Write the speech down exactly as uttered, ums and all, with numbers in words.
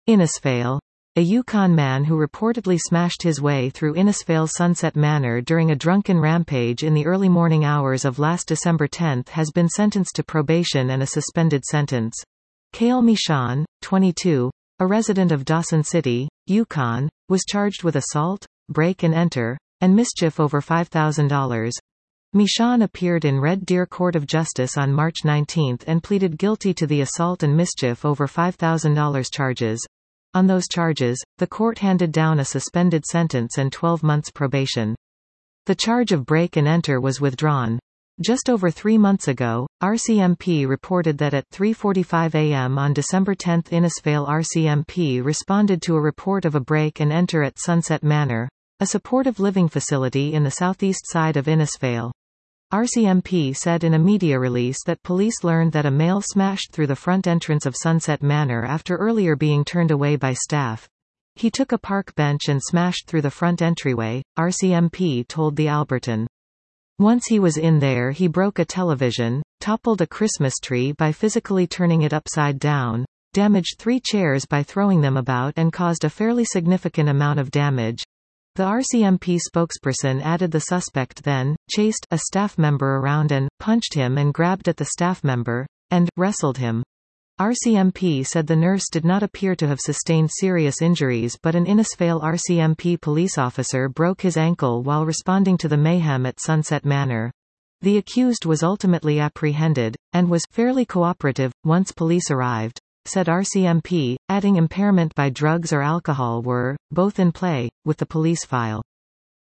Innisfail. A Yukon man who reportedly smashed his way through Innisfail's Sunset Manor during a drunken rampage in the early morning hours of last December tenth has been sentenced to probation and a suspended sentence. Cale Michon, twenty-two, a resident of Dawson City, Yukon, was charged with assault, break and enter, and mischief over five thousand dollars. Michon appeared in Red Deer Court of Justice on March nineteenth and pleaded guilty to the assault and mischief over five thousand dollars charges. On those charges, the court handed down a suspended sentence and twelve months probation. The charge of break and enter was withdrawn. Just over three months ago, R C M P reported that at three forty-five a m on December tenth Innisfail R C M P responded to a report of a break and enter at Sunset Manor, a supportive living facility in the southeast side of Innisfail. R C M P said in a media release that police learned that a male smashed through the front entrance of Sunset Manor after earlier being turned away by staff. He took a park bench and smashed through the front entryway, R C M P told the Albertan. Once he was in there, he broke a television, toppled a Christmas tree by physically turning it upside down, damaged three chairs by throwing them about, and caused a fairly significant amount of damage. The R C M P spokesperson added the suspect then chased a staff member around and punched him and grabbed at the staff member and wrestled him. R C M P said the nurse did not appear to have sustained serious injuries, but an Innisfail R C M P police officer broke his ankle while responding to the mayhem at Sunset Manor. The accused was ultimately apprehended, and was fairly cooperative once police arrived, said R C M P, adding impairment by drugs or alcohol were both in play with the police file.